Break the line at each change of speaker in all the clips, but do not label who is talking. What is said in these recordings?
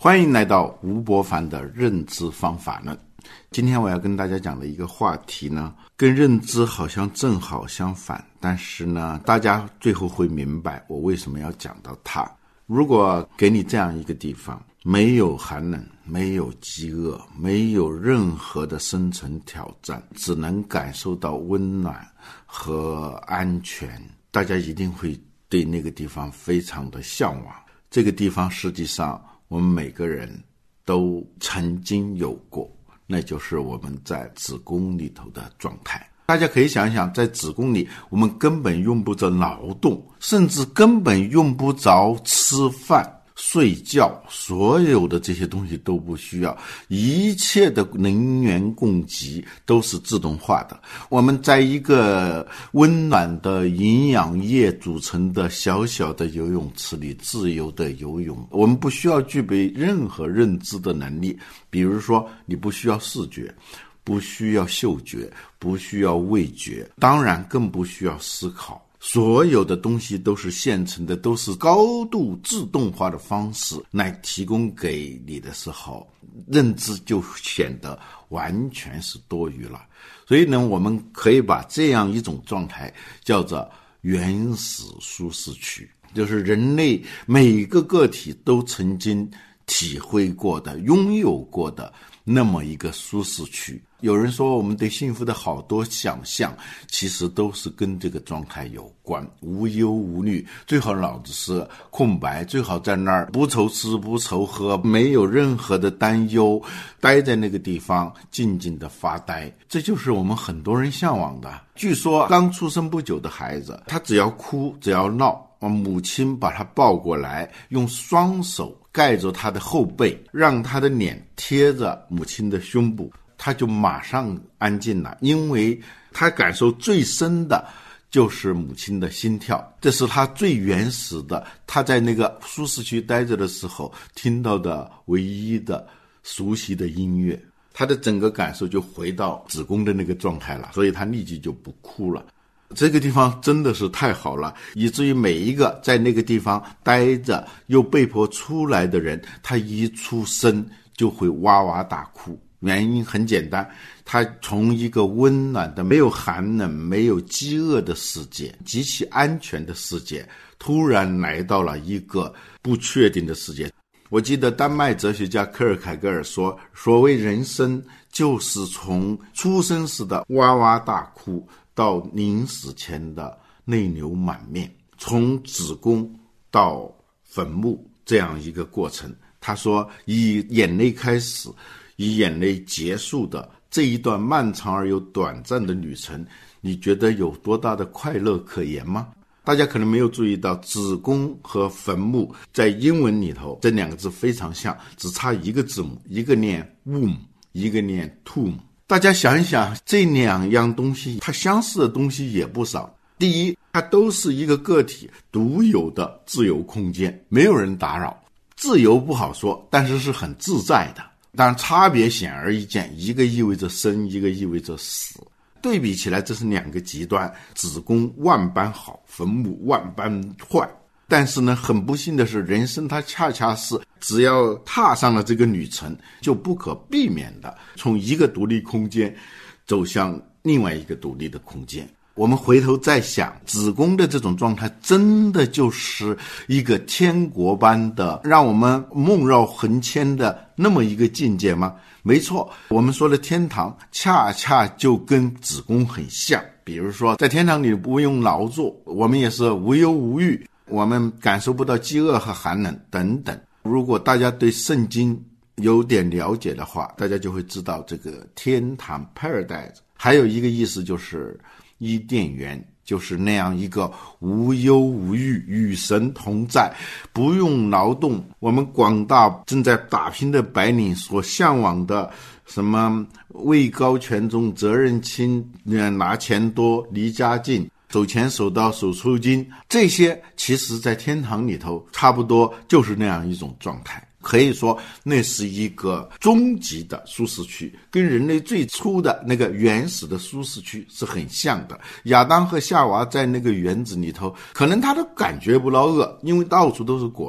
欢迎来到吴伯凡的认知方法论。今天我要跟大家讲的一个话题呢，跟认知好像正好相反，但是呢，大家最后会明白我为什么要讲到它。如果给你这样一个地方，没有寒冷，没有饥饿，没有任何的生存挑战，只能感受到温暖和安全，大家一定会对那个地方非常的向往。这个地方实际上我们每个人都曾经有过，那就是我们在子宫里头的状态。大家可以想想，在子宫里我们根本用不着劳动，甚至根本用不着吃饭睡觉，所有的这些东西都不需要，一切的能源供给都是自动化的。我们在一个温暖的营养液组成的小小的游泳池里自由的游泳，我们不需要具备任何认知的能力，比如说你不需要视觉，不需要嗅觉，不需要味觉，当然更不需要思考。所有的东西都是现成的，都是高度自动化的方式来提供给你的时候，认知就显得完全是多余了。所以呢，我们可以把这样一种状态叫做原始舒适区，就是人类每个个体都曾经体会过的、拥有过的那么一个舒适区。有人说我们对幸福的好多想象其实都是跟这个状态有关，无忧无虑，最好脑子是空白，最好在那儿不愁吃不愁喝，没有任何的担忧，待在那个地方静静的发呆，这就是我们很多人向往的。据说刚出生不久的孩子，他只要哭只要闹，母亲把他抱过来，用双手盖着他的后背，让他的脸贴着母亲的胸部，他就马上安静了，因为他感受最深的就是母亲的心跳，这是他最原始的，他在那个舒适区待着的时候听到的唯一的熟悉的音乐，他的整个感受就回到子宫的那个状态了，所以他立即就不哭了。这个地方真的是太好了，以至于每一个在那个地方待着又被迫出来的人，他一出生就会哇哇大哭。原因很简单，他从一个温暖的、没有寒冷、没有饥饿的世界，极其安全的世界，突然来到了一个不确定的世界。我记得丹麦哲学家科尔凯格尔说，所谓人生就是从出生时的哇哇大哭到临死前的泪流满面，从子宫到坟墓这样一个过程。他说，以眼泪开始，以眼泪结束的这一段漫长而又短暂的旅程，你觉得有多大的快乐可言吗？大家可能没有注意到，子宫和坟墓在英文里头这两个字非常像，只差一个字母，一个念 womb， 一个念 tomb。大家想一想，这两样东西它相似的东西也不少。第一，它都是一个个体独有的自由空间，没有人打扰。自由不好说，但是是很自在的。当然差别显而易见，一个意味着生，一个意味着死。对比起来，这是两个极端，子宫万般好，坟墓万般坏。但是呢，很不幸的是，人生它恰恰是只要踏上了这个旅程，就不可避免的从一个独立空间走向另外一个独立的空间。我们回头再想，子宫的这种状态真的就是一个天国般的让我们梦绕魂牵的那么一个境界吗？没错，我们说的天堂恰恰就跟子宫很像。比如说在天堂里不用劳作，我们也是无忧无虑，我们感受不到饥饿和寒冷等等。如果大家对圣经有点了解的话，大家就会知道这个天堂 paradise 还有一个意思就是伊甸园，就是那样一个无忧无虑，与神同在，不用劳动。我们广大正在打拼的白领所向往的什么位高权重、责任轻、拿钱多、离家近、手钱手到手抽筋，这些其实在天堂里头差不多就是那样一种状态。可以说那是一个终极的舒适区，跟人类最初的那个原始的舒适区是很像的。亚当和夏娃在那个园子里头，可能他都感觉不到饿，因为到处都是果子，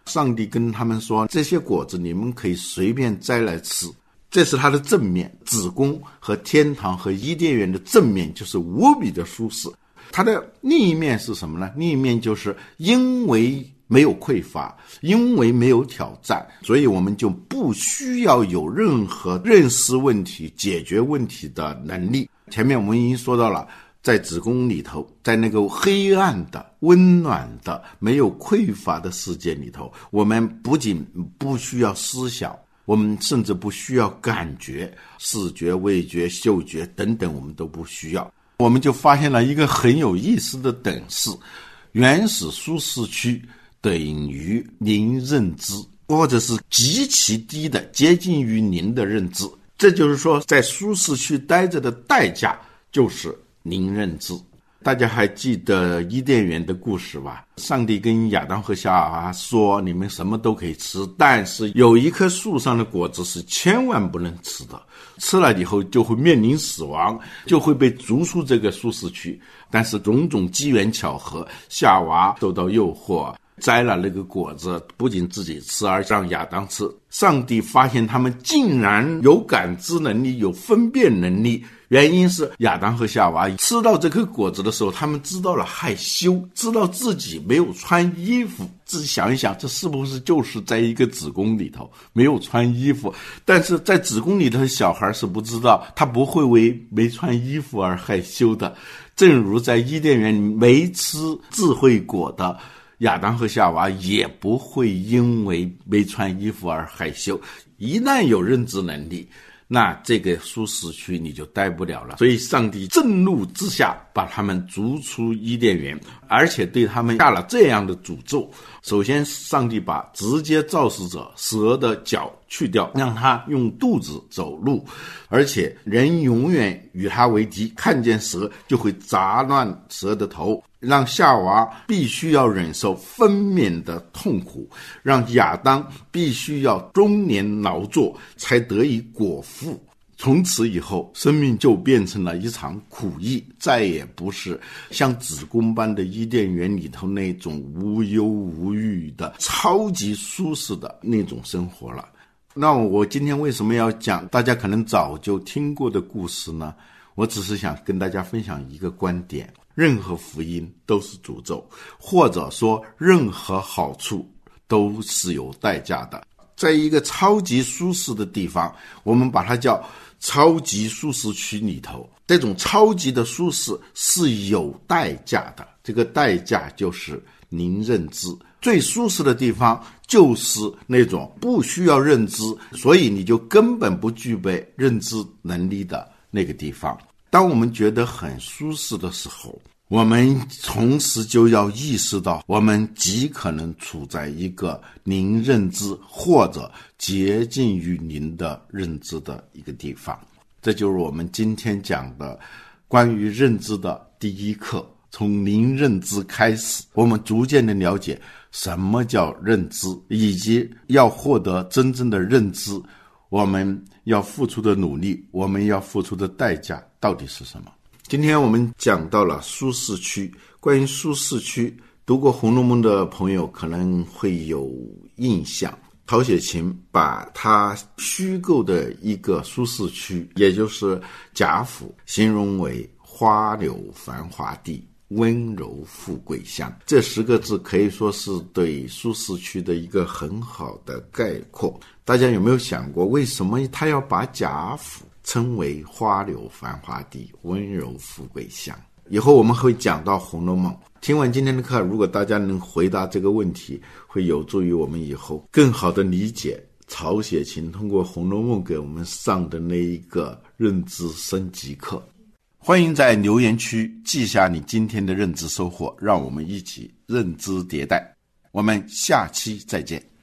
上帝跟他们说，这些果子你们可以随便摘来吃，这是他的正面。子宫和天堂和伊甸园的正面就是无比的舒适，它的另一面是什么呢？另一面就是因为没有匮乏，因为没有挑战，所以我们就不需要有任何认识问题、解决问题的能力。前面我们已经说到了，在子宫里头，在那个黑暗的、温暖的、没有匮乏的世界里头，我们不仅不需要思想，我们甚至不需要感觉，视觉、味觉、嗅觉等等我们都不需要。我们就发现了一个很有意思的等式，原始舒适区等于零认知，或者是极其低的接近于零的认知。这就是说，在舒适区待着的代价就是零认知。大家还记得伊甸园的故事吧？上帝跟亚当和夏娃说，你们什么都可以吃，但是有一棵树上的果子是千万不能吃的，吃了以后就会面临死亡，就会被逐出这个舒适区。但是种种机缘巧合，夏娃受到诱惑，摘了那个果子，不仅自己吃，而让亚当吃。上帝发现他们竟然有感知能力，有分辨能力，原因是亚当和夏娃吃到这颗果子的时候，他们知道了害羞，知道自己没有穿衣服。自己想一想，这是不是就是在一个子宫里头没有穿衣服？但是在子宫里头的小孩是不知道，他不会为没穿衣服而害羞的。正如在伊甸园没吃智慧果的亚当和夏娃也不会因为没穿衣服而害羞。一旦有认知能力，那这个舒适区你就待不了了。所以上帝震怒之下把他们逐出伊甸园，而且对他们下了这样的诅咒。首先上帝把直接肇事者蛇的脚去掉，让他用肚子走路，而且人永远与他为敌，看见蛇就会砸乱蛇的头，让夏娃必须要忍受分娩的痛苦，让亚当必须要终年劳作才得以果腹。从此以后，生命就变成了一场苦役，再也不是像子宫般的伊甸园里头那种无忧无虑的超级舒适的那种生活了。那我今天为什么要讲大家可能早就听过的故事呢？我只是想跟大家分享一个观点，任何福音都是诅咒，或者说任何好处都是有代价的。在一个超级舒适的地方，我们把它叫超级舒适区里头，这种超级的舒适是有代价的，这个代价就是零认知。最舒适的地方就是那种不需要认知，所以你就根本不具备认知能力的那个地方。当我们觉得很舒适的时候，我们同时就要意识到，我们极可能处在一个零认知或者接近于零的认知的一个地方。这就是我们今天讲的关于认知的第一课，从零认知开始，我们逐渐的了解什么叫认知，以及要获得真正的认知，我们要付出的努力，我们要付出的代价到底是什么。今天我们讲到了舒适区，关于舒适区，读过《红楼梦》的朋友可能会有印象，曹雪芹把他虚构的一个舒适区，也就是贾府，形容为花柳繁华地，温柔富贵乡。这10个字可以说是对舒适区的一个很好的概括。大家有没有想过，为什么他要把贾府称为花柳繁华地，温柔富贵乡？以后我们会讲到《红楼梦》，听完今天的课，如果大家能回答这个问题，会有助于我们以后更好的理解曹雪芹通过《红楼梦》给我们上的那一个认知升级课。欢迎在留言区记下你今天的认知收获，让我们一起认知迭代。我们下期再见。